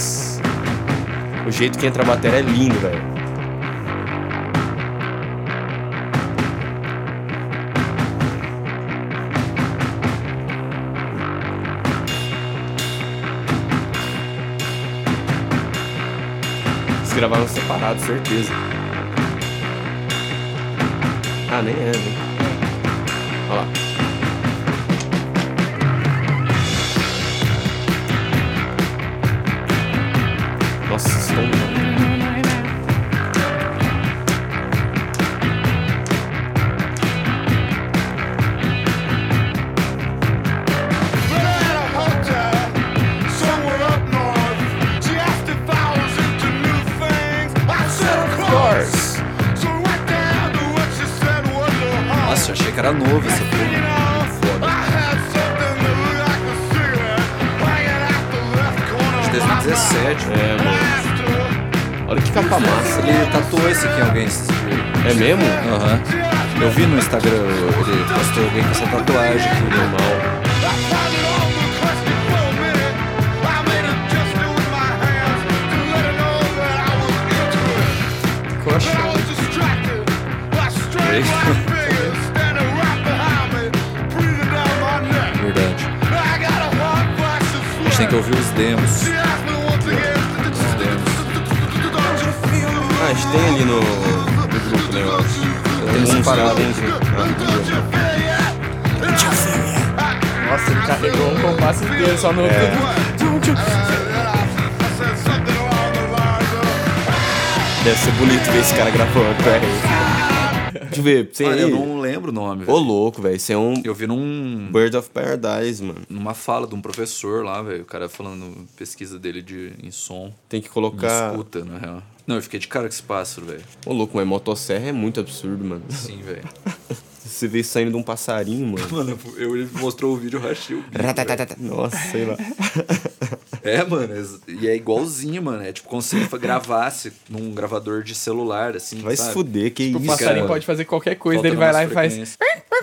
Nossa. O jeito que entra a bateria é lindo, velho. Eles gravaram separado, certeza. Ah, nem é, né? Olha lá. Nossa, som. Nossa, eu achei que era novo essa porra. Foda. De 2017. É, mano. Olha que capa massa. Ele tatuou esse aqui em alguém esses dias. É mesmo? Aham. Eu vi no Instagram, ele postou alguém com essa tatuagem aqui. Normal. Coxa. Verdade. A gente tem que ouvir os demos. Os demos. Ah, a gente tem ali no grupo, né, eu acho. Tem separado. Nossa, ele carregou um compasso inteiro só no... Deve ser bonito ver esse cara gravando, velho. Deixa eu ver, você Mano, aí. eu não lembro o nome, Ô, velho. louco, velho. Você é um Eu vi Bird of Paradise, mano. numa fala de um professor lá, velho. O cara falando pesquisa dele em som. Tem que Em colocar. escuta, na real. Não, eu fiquei de cara com esse pássaro, velho. Ô, louco, mas motosserra é muito absurdo, mano. Sim, velho. Você vê saindo de um passarinho, mano. Mano, ele mostrou o vídeo, eu rachei o bico, velho. Ratatatata. Nossa, sei lá. É, mano, e é igualzinho, mano. É tipo como se ele gravasse num gravador de celular, assim, Vai sabe? se fuder, que O isso, passarinho cara. pode fazer qualquer coisa, Falta ele vai lá e umas faz... frequências.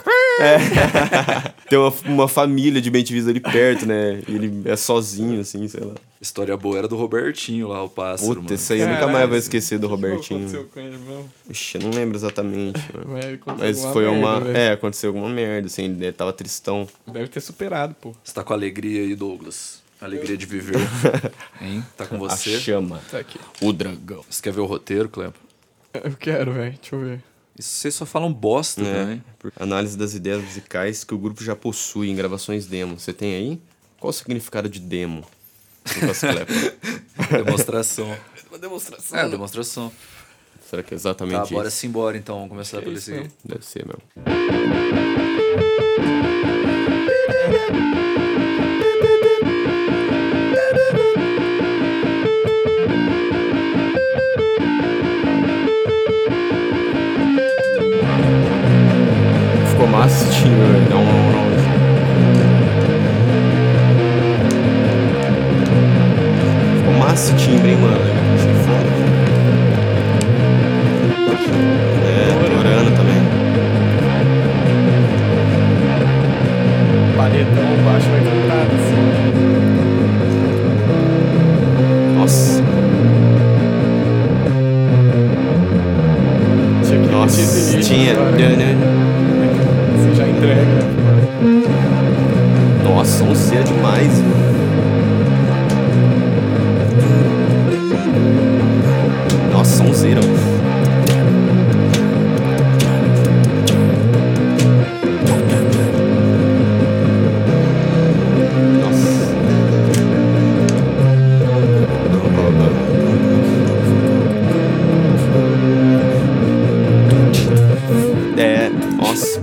Tem uma família de bem-te-vis ali perto, né? E ele é sozinho, assim, sei lá. História boa era do Robertinho lá, o pássaro, Puta, mano. isso aí eu nunca Caralho, mais vou esquecer do O que Robertinho. aconteceu com ele, meu? Ixi, eu não lembro exatamente, mano. Ué, aconteceu Mas alguma foi uma. merda, velho. É, aconteceu alguma merda, assim, ele tava tristão. Deve ter superado, pô. Você tá com alegria aí, Douglas? Alegria de viver. Hein? Tá com A você? chama. Tá aqui. O dragão. Você quer ver o roteiro, Cleber? Eu quero, velho. Deixa eu ver. Isso vocês só falam bosta, É, né? análise das ideias musicais que o grupo já possui em gravações demo. Você tem aí? Qual o significado de demo? Lucas Klepper. Demonstração. Uma demonstração. É, demonstração. Será que é exatamente Tá, isso? bora sim, bora então. Vamos começar por esse aqui. Deve ser mesmo. Ficou massa esse time, velho. Dá um round. Ficou massa esse timbre, hein, mano. Achei foda. É, Torano também. Paletão, o baixo vai cantar assim. Nossa. Tinha que Nossa, repetir esse ritmo tinha. agora. Você já entrega, né? Nossa, sonzeira demais. Nossa, sonzeira. Nossa. É, nossa.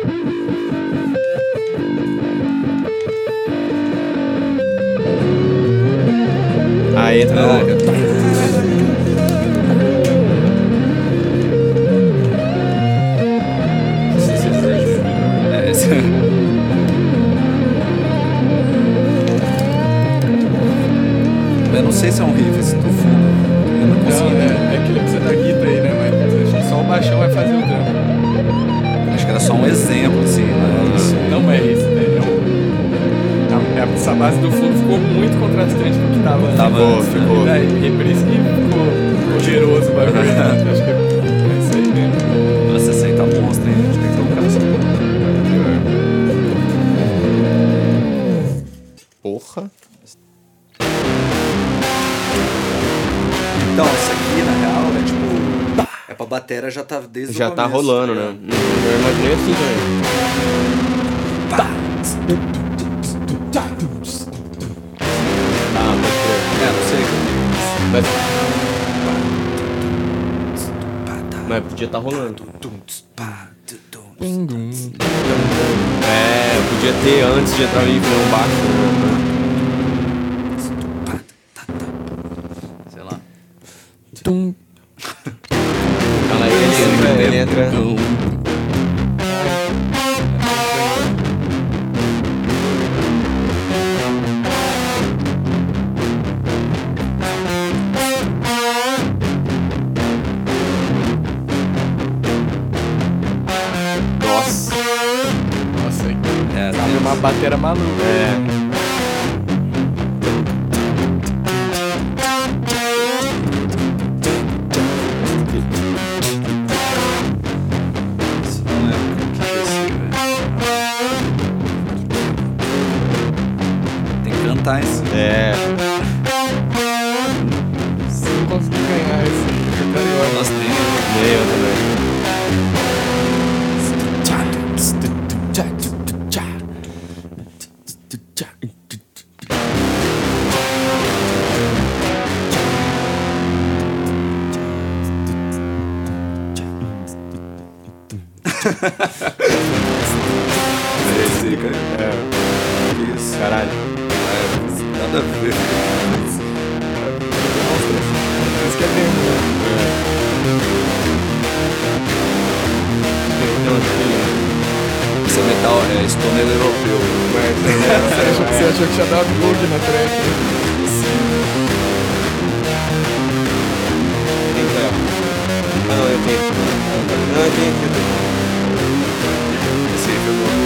Aí entra no... É, esse... Eu não sei se é um riff esse do fundo. Eu não consegui Não, ver. é que ele precisa da guita aí, né? Mas acho que só o baixão vai fazer o dano. Acho que era só um exemplo, assim, mas... Não é esse, né? É Essa base do fundo ficou muito contrastante com o que tava. Ficou. E por isso que ficou poderoso o bagulho. Acho que é isso aí mesmo. Nossa, essa aí tá monstro, hein? A gente tem que tocar essa Porra. Então, isso aqui, na real, é tipo... É pra bateria já tá desde Já o tá começo, rolando, ligado? né? Eu imaginei assim também. Ah, pode crer. É, não sei. Mas podia tá rolando. Dum, dum. É, podia ter antes de entrar ali um baixo. Sei lá. Tum. Fala aí, ele entra. Nossa. Nossa, É, tá uma batera maluca. É. isso não é o que é esse, velho. Tem que cantar isso. É. Se não conseguir ganhar esse carioca. Nós tem. Eu também. É esse aí, cara. É. Que isso? Caralho. É, nada a ver. Isso que é bem, né? Esse é metal, é stoner europeu. Você achou que tinha dado bug na track? Ah, não, eu tenho. Não, eu tenho. Esse aí foi bom.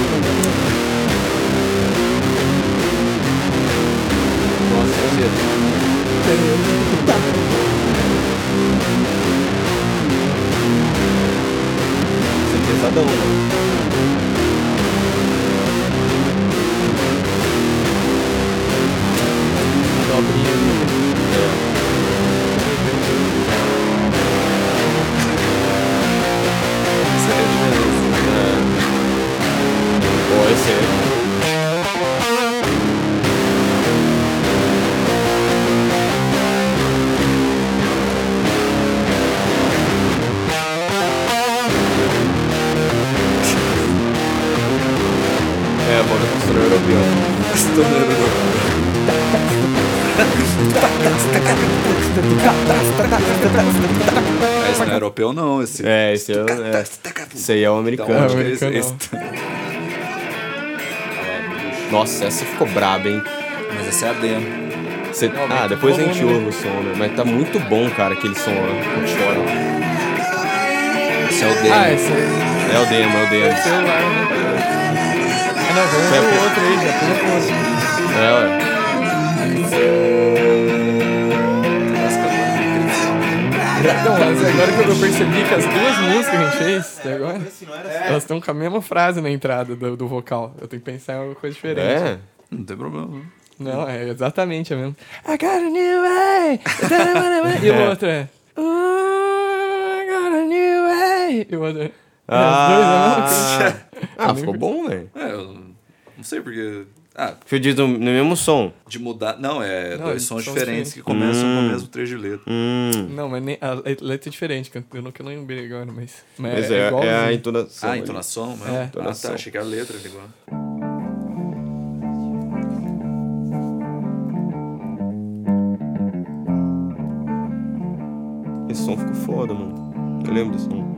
Nossa, eu medo. Isso é pesadão, né? Dobrinha ali. Esse aí é beleza. Pô, esse é. É, banda costura europeu. Stoner europeu. Ah, esse não é europeu, não. Esse. É, esse é. Esse aí é o Então, americano. acho que é esse. americano. Nossa, essa ficou braba, hein? Mas essa é a demo. Ah, depois a gente volume, ouve o som, né? Mas tá muito bom, cara, aquele som lá. Eu choro. Esse é o demo. Ah, esse aí. É o demo, é o demo. Celular, né? Ah, não, vamos Foi a pro pe- outro aí, já pula pro outro. É, ué. Então, mas agora que eu percebi que as duas músicas que a gente fez até agora, elas estão com a mesma frase na entrada do vocal. Eu tenho que pensar em alguma coisa diferente. É? Não tem problema. Não, é exatamente a mesma. I got a new way. E o outro é. I got a new way. E o outro é. Ah, ficou bom, velho. É, eu não sei porque. Ah, Foi dito no mesmo som. de mudar. Não, é Não, dois sons sons diferentes diferentes. que começam com o mesmo trecho de letra. Não, mas nem, a letra é diferente, que eu não lembrei agora, mas. Mas é é a igualzinho. entonação. Ah, aí. entonação? Mas... É. Ah, Entonação. tá. Achei que era a letra igual. Esse som ficou foda, mano. Eu lembro desse som.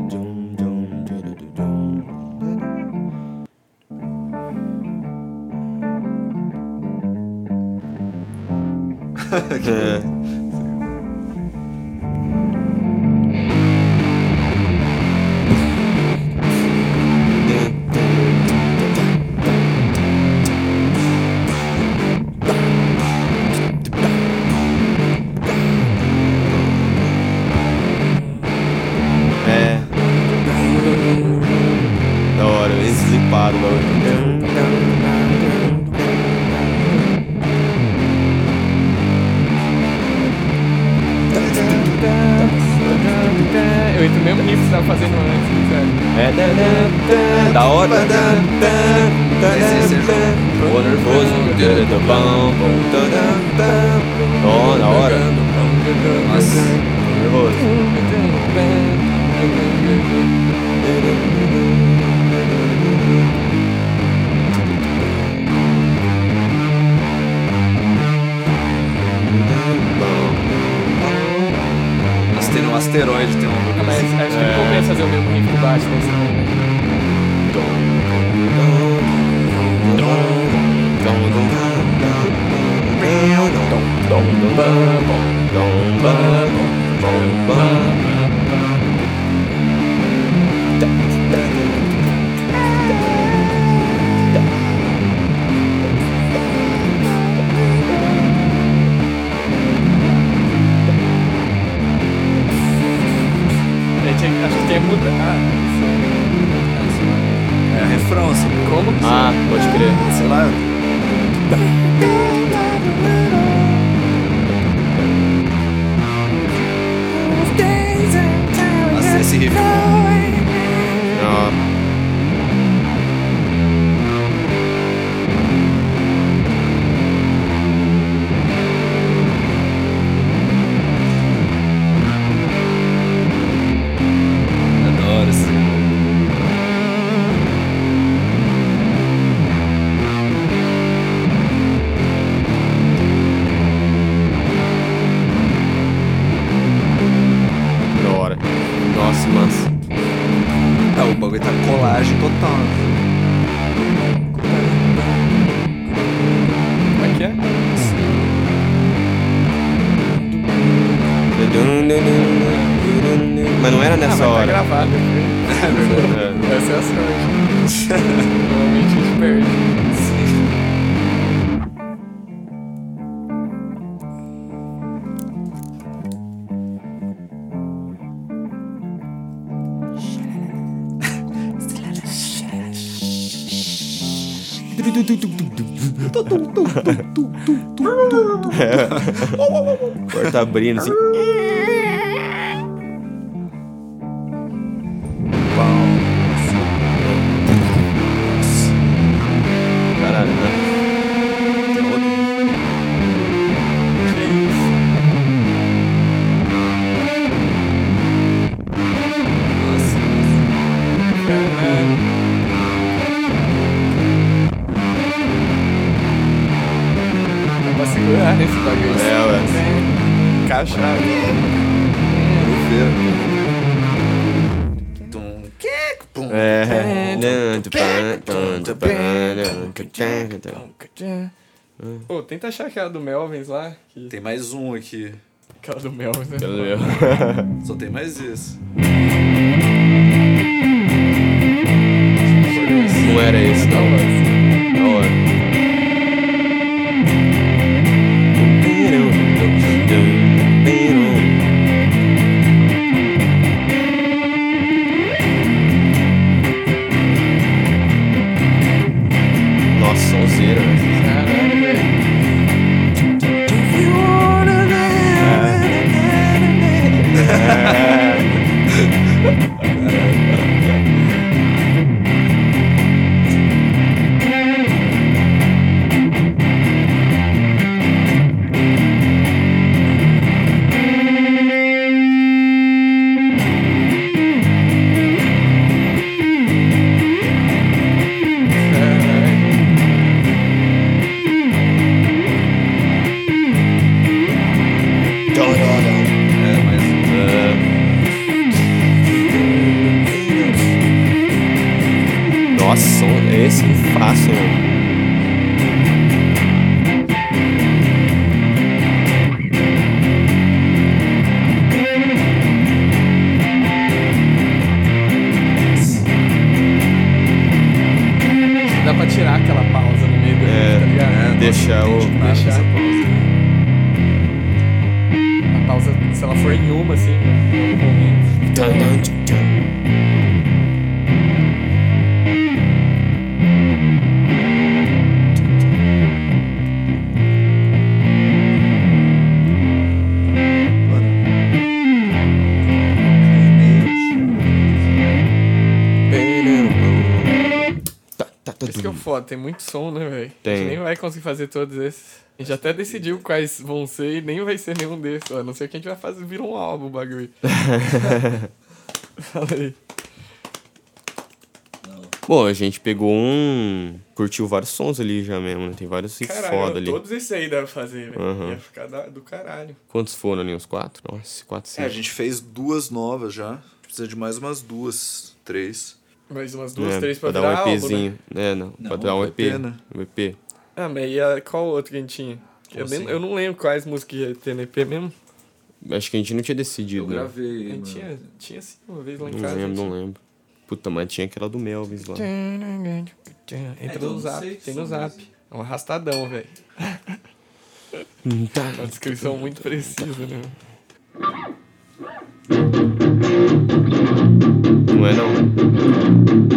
É. você tava fazendo antes, sério. Da hora. Esse é Ô, nervoso. Ó, da hora. Nossa. Nervoso. Nossa, tem um asteroide, tem um... Mas acho que não compensa fazer o mesmo riff de baixo nesse momento. Acho que tem que mudar. É refrão, assim. Como? Ah, pode crer. Sei lá. Nossa, esse riff é bom. Ó. Adoro esse. Da hora. Nossa, massa. Ah, o bagulho tá colagem total. Como é que é? Mas não era nessa mas tá hora. gravado. É. Essa é a sorte. Normalmente a gente perde. Porta abrindo assim. Caralho, né? Tem outro. Que isso? Nossa. Caralho. Dá pra segurar nesse bagulho. É, ué. Encaixar. Tum, que, pum. É. Pô, tenta achar aquela do Melvins lá. Tem mais um aqui. Aquela do Melvins, né? Pelo meu. Só tem mais esse. Não era esse, Não, não. mas... Da hora. Nossa, sonzeira, velho. Caralho, velho. É, mas. Nossa, esse é fácil, mano. Dá pra tirar aquela pausa no meio do É, tá ligado? deixa o. Deixar. Essa pausa. A pausa, se ela for em uma, assim, em algum momento. Mano. foda, tem muito som, né, velho? A Tem. gente nem vai conseguir fazer todos esses. A gente até decidiu quais vão ser e nem vai ser nenhum desses. A não ser que a gente vai fazer, vira um álbum o bagulho. Fala aí. Bom, a gente pegou curtiu vários sons ali já mesmo, né? Tem vários riffs foda ali. Todos esses aí dá pra fazer, velho. Uhum. Ia ficar do caralho. Quantos foram ali? Uns 4? Nossa, 4, 5. A gente fez 2 novas já. Precisa de mais umas 2, 3. Mais umas 2, 3 pra dar virar um álbum, EPzinho. né? Não, pra dar um EP. né? Um EP. Ah, mas qual outro que a gente tinha? Como Eu não lembro quais músicas ia ter no EP mesmo. Acho que a gente não tinha decidido, né? A gravei, gente tinha sim, uma vez lá em Não casa. lembro, não lembro. Puta, mas tinha aquela do Melvis lá. Entra eu no não zap, sei que tem som no zap. É um arrastadão, velho. Tá. Uma descrição muito precisa, né? Não é não.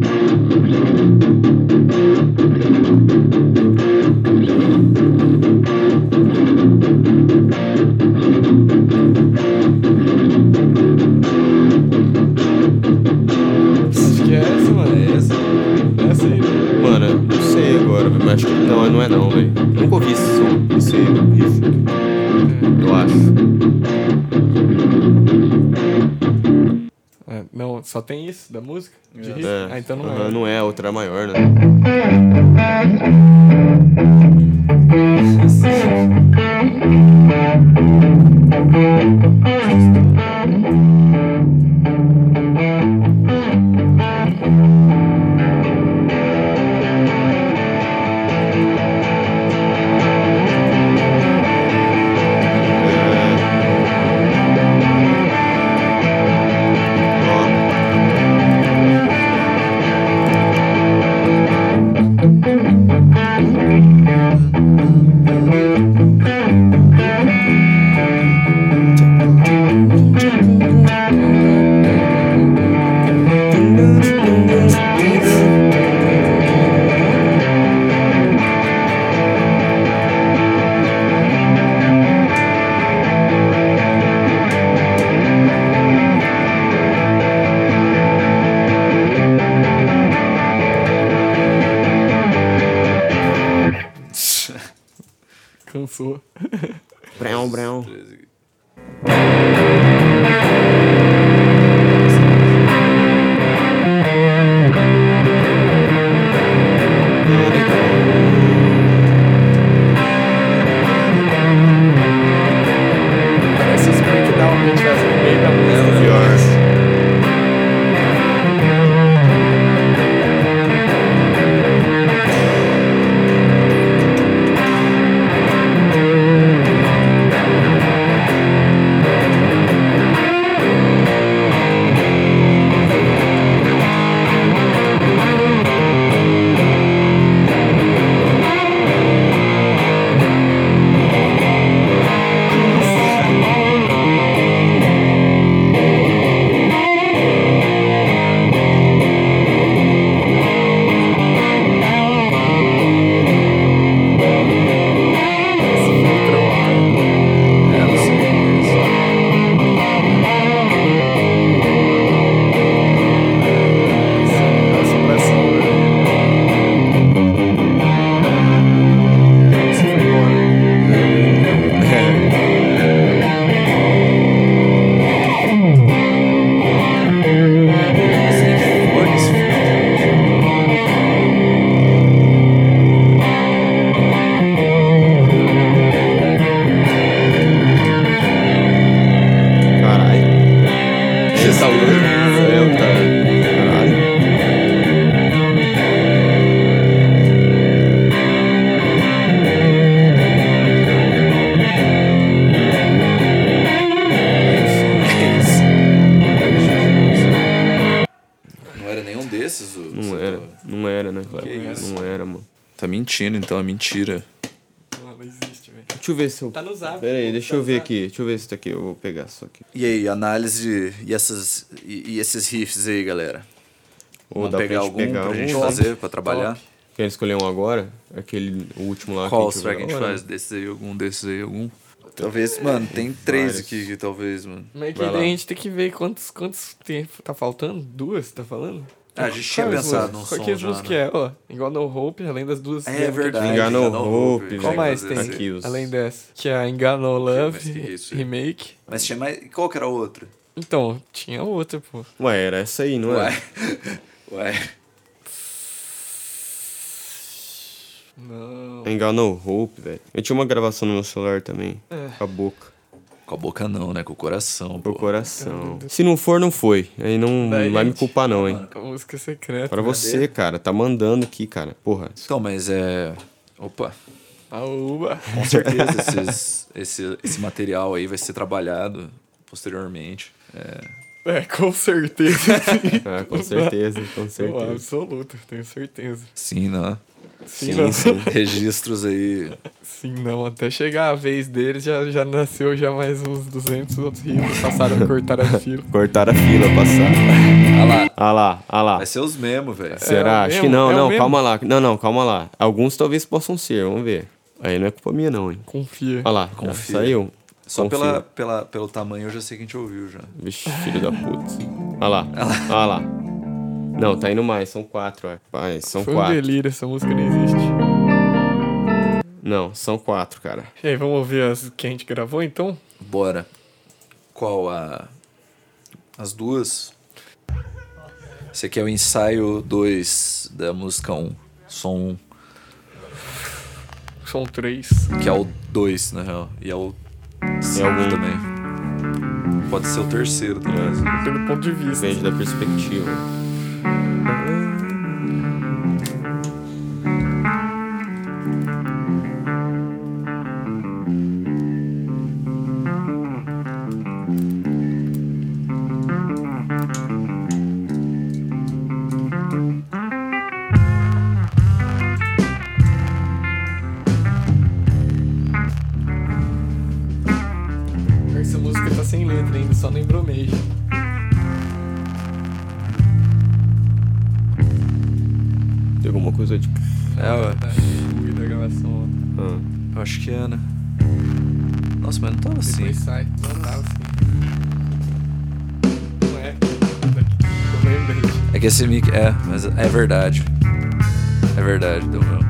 Acho que é essa, mano. É essa. É essa aí, né? Mano, eu não sei agora, mas acho que não é não, velho. Nunca ouvi esse som, esse riff. Eu acho. É, não, só tem isso da música? De riff? É. Ah, então não Aham, é. não é, a outra é maior, né? Cansou. Brão, brão. Parece os breakdown que a gente faz no meio da música. Pior. Caralho. Você tá louco? É, cara. Caralho. Não era nenhum desses? Não era, né, cara? Que isso? Não era, mano. Tá mentindo, então é mentira. Não existe, velho. Deixa eu ver se eu... Tá no zap. Pera aí, pô, deixa tá eu no ver zap. aqui. Deixa eu ver se tá aqui. Eu vou pegar só aqui. E aí, análise e esses riffs aí, galera? Ou Vamos dá pegar pra gente algum pegar pra gente algum? fazer, pra trabalhar? Top. Quer escolher um agora? Aquele, o último lá. Qual que será que a gente agora? faz? Desses aí, algum desses aí, algum? Talvez, mano, tem vários. 3 aqui, talvez, mano. Mas que Vai daí lá. a gente tem que ver quantos tempo tá faltando? 2, tá falando? A gente tinha Qual pensado num som que já, música né? é? Ó, igual No Hope, além das duas. É demos que a gente verdade. Enganou Enganou Hope, Hope. Qual velho. mais tem? Aqui, os... Além dessa. Que é a Enganou Love, mas que isso, hein? remake. Mas tinha mais... Qual que era a outra? Então, tinha outra, pô. Ué, era essa aí, não é? Ué. Não. Enganou Hope, velho. Eu tinha uma gravação no meu celular também. É. Com a boca. Com a boca não, né? Com o coração, Com pô. o coração. Se não for, não foi. Aí não Daí, vai me gente, culpar, não, hein? A música secreta. Pra você, cara. Tá mandando aqui, cara. Porra. Então, mas é... Opa. A uva. Com certeza esse material aí vai ser trabalhado posteriormente. Com certeza. Sim. Ah, com certeza, com Oh, certeza. absoluto, tenho certeza. Sim, né? Sim, não. Registros aí. Sim, não. Até chegar a vez deles, já nasceu já mais uns 200 outros ricos. Passaram a cortar a fila. Cortaram a fila, passaram. Ah lá. Ah lá, ah lá. Vai ser os mesmos, velho. Será? o Acho que mesmo? não, É o não, mesmo? calma lá. Não, calma lá. Alguns talvez possam ser, vamos ver. Aí não é culpa minha, não, hein? Confia. Olha lá, Confia. já saiu. Só Confia. pelo tamanho eu já sei que a gente ouviu já. Vixe, filho da puta. Olha lá, olha lá. Não, tá indo mais, são 4, ó. Pai, são Foi um 4. delírio, essa música não existe. Não, são 4, cara. E aí, vamos ouvir as que a gente gravou, então? Bora. Qual as duas? Esse aqui é o ensaio 2 da música 1. Som 1, São 3. que é o 2, na real. E é o 5 algum. também. Pode ser o terceiro também. Pelo ponto de vista. Depende da perspectiva. Essa música tá sem letra ainda, só lembrou mesmo. Tem alguma coisa de... Ué. Fui da gravação. Ah. Eu acho que é, né? Nossa, mas não tava assim. Depois sai. Não tava assim. Não é. Eu lembrei. É que esse mic... É, mas é verdade. É verdade, deu mesmo.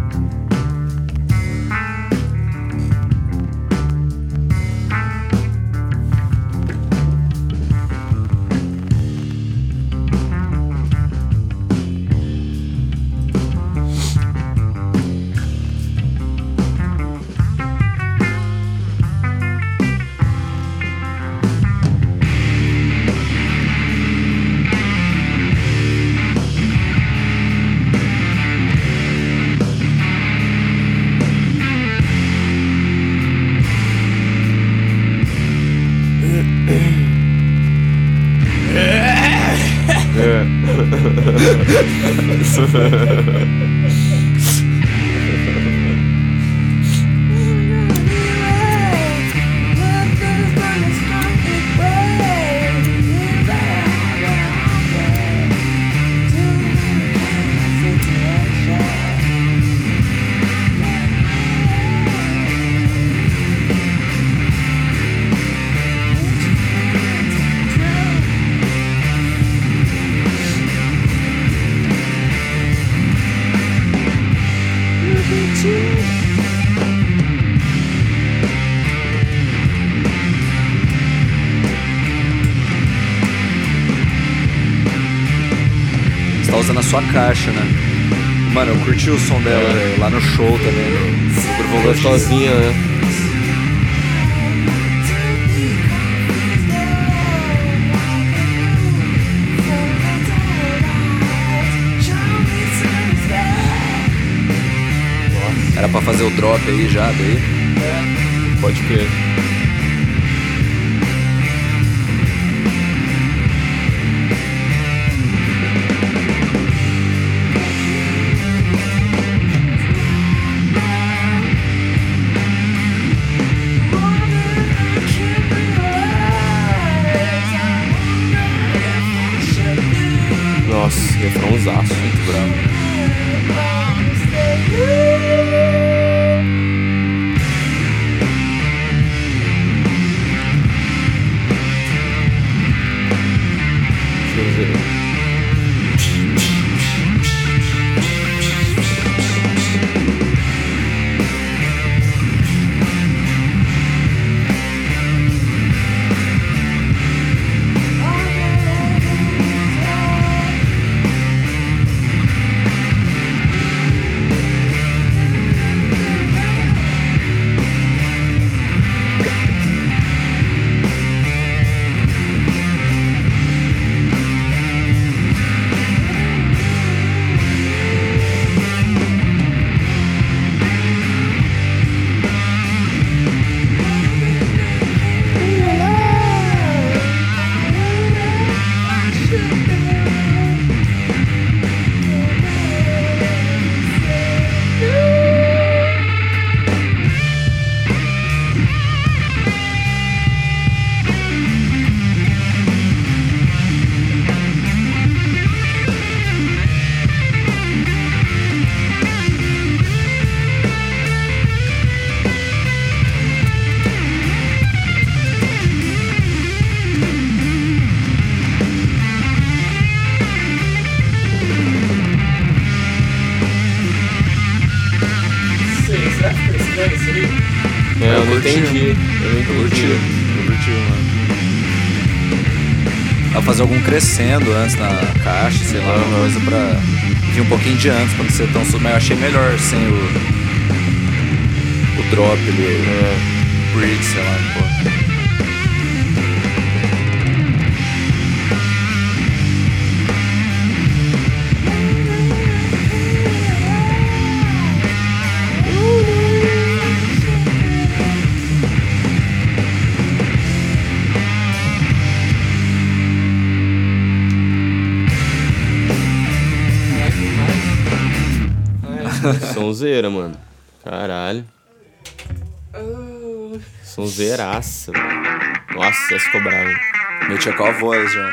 Você tá usando a sua caixa, né? Mano, eu curti o som dela, velho, lá no show também. No Grupo Volante. Gostosinha, né? Era pra fazer o drop aí já, daí. Pode crer. Nossa, refrãozaço. Muito bravo. Deixa eu ver. entendi. Eu curti, mano. Dá pra fazer algum crescendo antes na caixa, sei lá, uma coisa pra vir um pouquinho de antes, pra não ser tão mas eu achei melhor sem o drop ali, bridge, sei lá, pô. Sonzeira, mano. Caralho. Sonzeiraça, mano. Nossa, essa ficou brava. Metia com a voz já.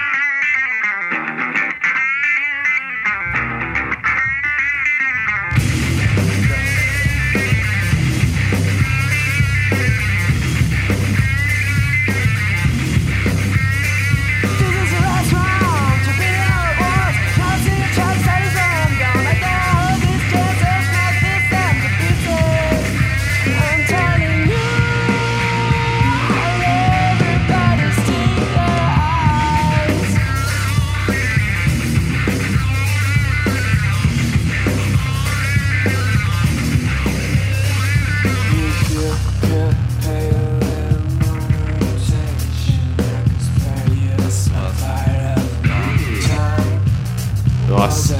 Nossa.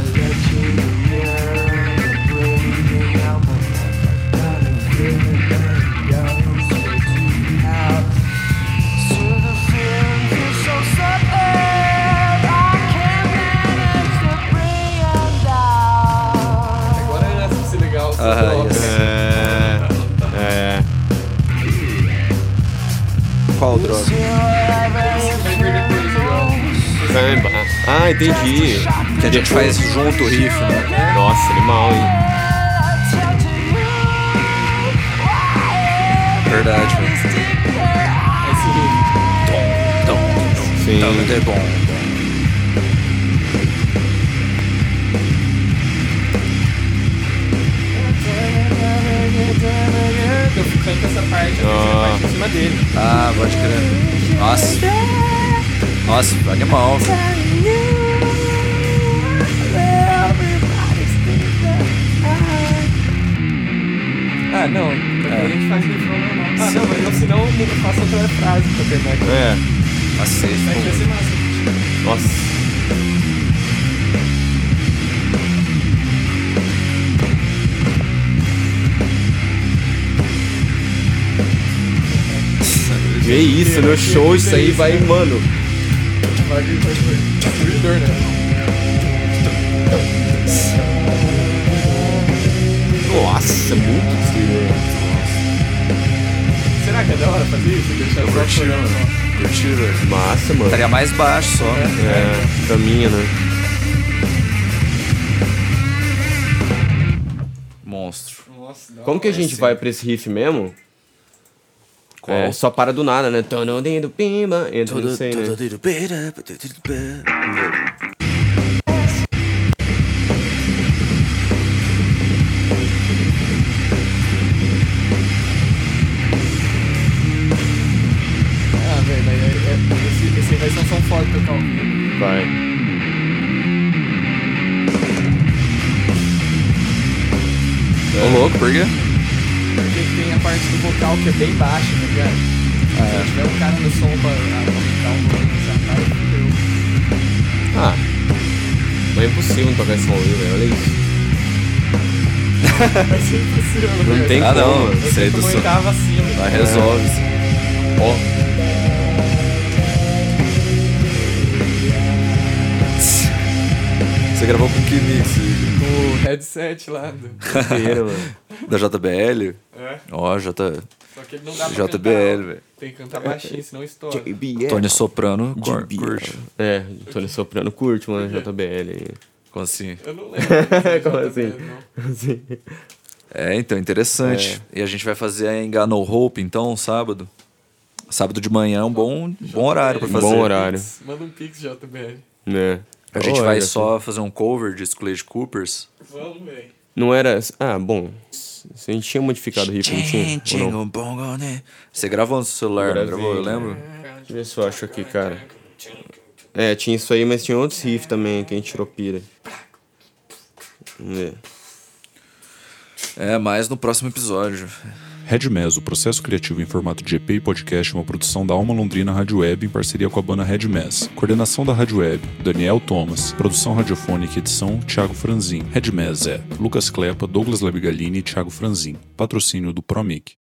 Agora é essa se legal. Qual droga? Vai ver depois, igual. Ah, entendi. Que a gente faz junto o riff, né? Nossa, animal, hein? Verdade, velho. Esse riff. Sim. Então, é bom. Eu canto essa parte, essa parte em cima dele. Ah, pode crer. Nossa, animal, velho. Ah, não. A gente faz refrão normal. Ah, não, mas eu, senão eu faço outra frase pra terminar aqui. Nossa, Vai ser massa. Nossa. Que isso, meu show, isso aí vai, mano. Vai. Servidor, né? Nossa, muito destruidor. Será que é da hora fazer isso? Deixar Eu só curti, programa mano. só? Curti, velho. Massa, mano. Estaria mais baixo só. Caminha, né? Monstro. Nossa, Como que a gente vai pra esse riff mesmo? Qual? É, só para do nada, né? Tonodinho pimba, entra não sei, né? Ah, velho, mas esse vai ser um som forte tocar ao vivo. Vai. Ô, louco, por quê? Porque tem a parte do vocal que é bem baixa, tá ligado? Se tiver um cara no som pra aumentar o volume dessa cara, fudeu. Ah, mas é impossível não tocar esse som aí, velho. Olha isso. Vai ser impossível, Não velho. tem Ah, como. não. Eu Isso aí tento do uma som. oitava acima. Vai, resolve. Ó. Você gravou com que mix? Com o headset lá. Inteiro, mano. Da JBL? É. Ó, Só que ele não dá pra JBL, cantar. velho. Tem que cantar baixinho, senão estoura. Tony Soprano, JBL. curte. É, Tony Soprano curte, mano, JBL aí. Como assim? Eu não lembro. Como JBL, assim? não. Assim. É, então, interessante. E a gente vai fazer a Engano Hope, então, sábado. Sábado de manhã é um bom horário pra Um fazer. bom horário. Manda um pix, JBL. Né? A gente Olha, vai assim. só fazer um cover de Squid Coopers. Vamos, velho. Não era. Ah, bom. A gente tinha modificado o riff, não tinha? Ou não? Você gravou no celular, não gravou? Eu lembro. Deixa eu ver se eu acho aqui, cara. Tinha isso aí, mas tinha outros riffs também que a gente tirou pira. Vamos ver. Mais no próximo episódio. Redmez, o processo criativo em formato de EP e podcast, é uma produção da Alma Londrina Rádio Web em parceria com a banda Redmez. Coordenação da Rádio Web, Daniel Thomas. Produção radiofônica e edição, Thiago Franzin. Redmez Lucas Clepa, Douglas Labigalini e Thiago Franzin. Patrocínio do Promic.